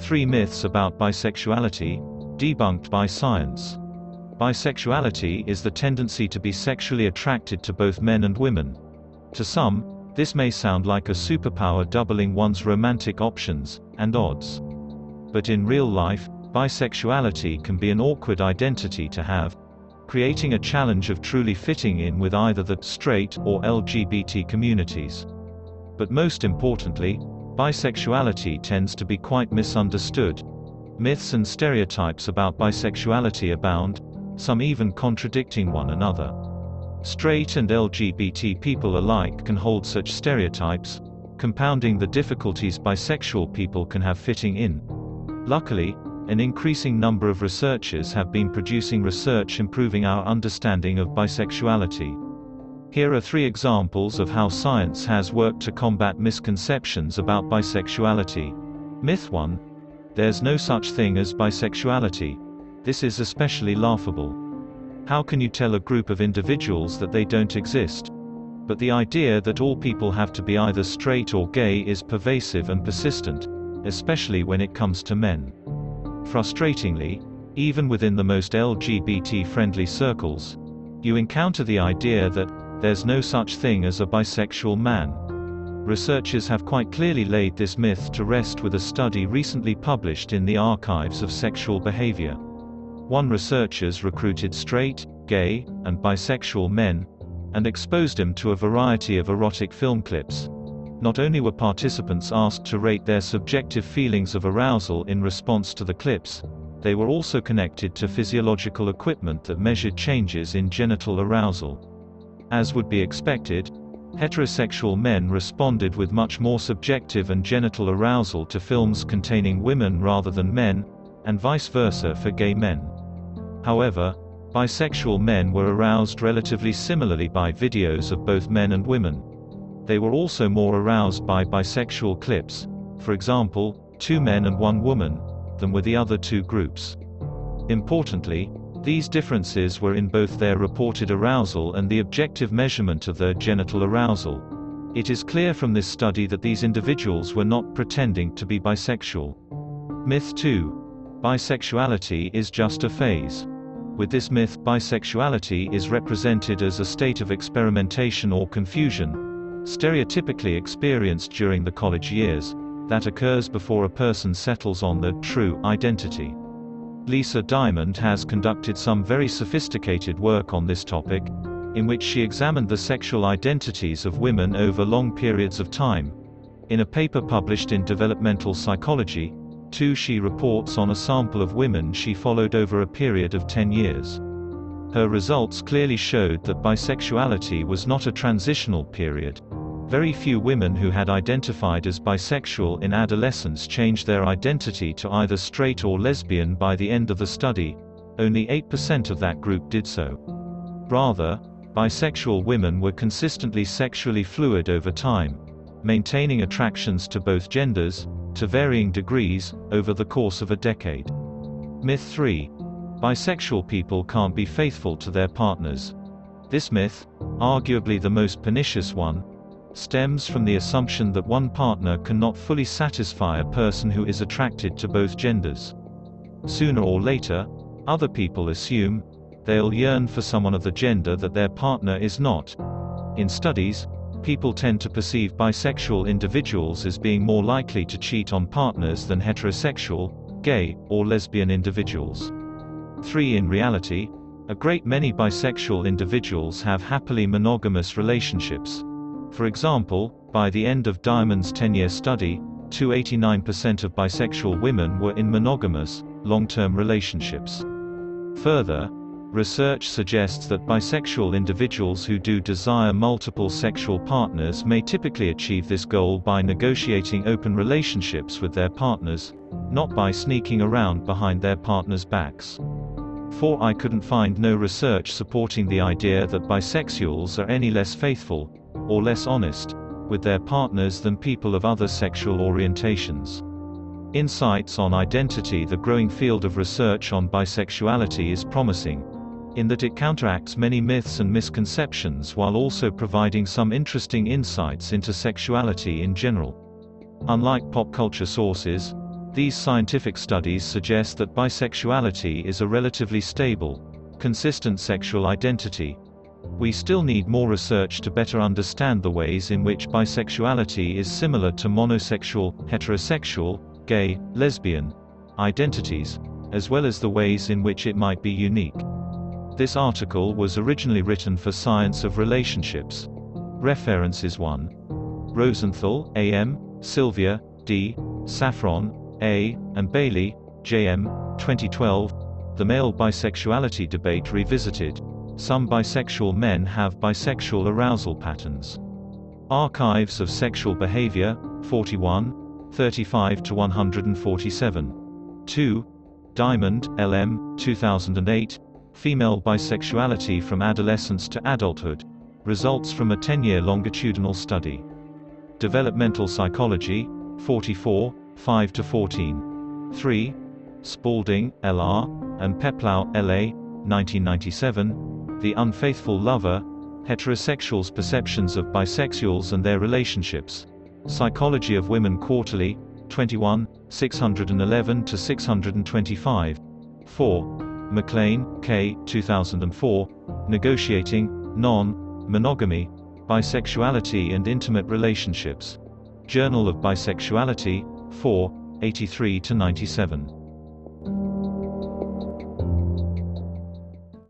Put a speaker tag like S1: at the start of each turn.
S1: 3 myths about bisexuality, debunked by science. Bisexuality is the tendency to be sexually attracted to both men and women. To some, this may sound like a superpower doubling one's romantic options and odds. But in real life, bisexuality can be an awkward identity to have, creating a challenge of truly fitting in with either the straight or LGBT communities. But most importantly, bisexuality tends to be quite misunderstood. Myths and stereotypes about bisexuality abound, some even contradicting one another. Straight and LGBT people alike can hold such stereotypes, compounding the difficulties bisexual people can have fitting in. Luckily, an increasing number of researchers have been producing research improving our understanding of bisexuality. Here are 3 examples of how science has worked to combat misconceptions about bisexuality. Myth 1. There's no such thing as bisexuality. This is especially laughable. How can you tell a group of individuals that they don't exist? But the idea that all people have to be either straight or gay is pervasive and persistent, especially when it comes to men. Frustratingly, even within the most LGBT-friendly circles, you encounter the idea that there's no such thing as a bisexual man. Researchers have quite clearly laid this myth to rest with a study recently published in the Archives of Sexual Behavior. Researchers recruited straight, gay, and bisexual men, and exposed them to a variety of erotic film clips. Not only were participants asked to rate their subjective feelings of arousal in response to the clips, they were also connected to physiological equipment that measured changes in genital arousal. As would be expected, heterosexual men responded with much more subjective and genital arousal to films containing women rather than men, and vice versa for gay men. However, bisexual men were aroused relatively similarly by videos of both men and women. They were also more aroused by bisexual clips, for example, 2 men and 1 woman, than were the other 2 groups. Importantly, these differences were in both their reported arousal and the objective measurement of their genital arousal. It is clear from this study that these individuals were not pretending to be bisexual. Myth 2. Bisexuality is just a phase. With this myth, bisexuality is represented as a state of experimentation or confusion, stereotypically experienced during the college years, that occurs before a person settles on their true identity. Lisa Diamond has conducted some very sophisticated work on this topic, in which she examined the sexual identities of women over long periods of time. In a paper published in Developmental Psychology, she reports on a sample of women she followed over a period of 10 years. Her results clearly showed that bisexuality was not a transitional period. Very few women who had identified as bisexual in adolescence changed their identity to either straight or lesbian by the end of the study. Only 8% of that group did so. Rather, bisexual women were consistently sexually fluid over time, maintaining attractions to both genders, to varying degrees, over the course of a decade. Myth 3. Bisexual people can't be faithful to their partners. This myth, arguably the most pernicious one, stems from the assumption that one partner cannot fully satisfy a person who is attracted to both genders. Sooner or later, other people assume they'll yearn for someone of the gender that their partner is not. In studies, people tend to perceive bisexual individuals as being more likely to cheat on partners than heterosexual, gay, or lesbian individuals. 3. In reality, a great many bisexual individuals have happily monogamous relationships. For example, by the end of Diamond's 10-year study, 89% of bisexual women were in monogamous, long-term relationships. Further, research suggests that bisexual individuals who do desire multiple sexual partners may typically achieve this goal by negotiating open relationships with their partners, not by sneaking around behind their partners' backs. 4. I couldn't find no research supporting the idea that bisexuals are any less faithful, or less honest, with their partners than people of other sexual orientations. Insights on identity. The growing field of research on bisexuality is promising, in that it counteracts many myths and misconceptions while also providing some interesting insights into sexuality in general. Unlike pop culture sources, These scientific studies suggest that bisexuality is a relatively stable, consistent sexual identity. We still need more research to better understand the ways in which bisexuality is similar to monosexual, heterosexual, gay, lesbian identities, as well as the ways in which it might be unique. This article was originally written for Science of Relationships. References 1. Rosenthal, A.M., Sylvia, D., Saffron, A., and Bailey, J.M., 2012. The Male Bisexuality Debate Revisited. Some bisexual men have bisexual arousal patterns. Archives of Sexual Behavior, 41, 35–147. 2. Diamond, L.M., 2008. Female Bisexuality from Adolescence to Adulthood. Results from a 10-year longitudinal study. Developmental Psychology, 44, 5–14. 3. Spalding, L.R., and Peplau, L.A., 1997. The Unfaithful Lover, Heterosexuals' Perceptions of Bisexuals and Their Relationships. Psychology of Women Quarterly, 21, 611–625. 4. McLean, K. 2004. Negotiating Non-Monogamy, Bisexuality and Intimate Relationships. Journal of Bisexuality, 4, 83–97.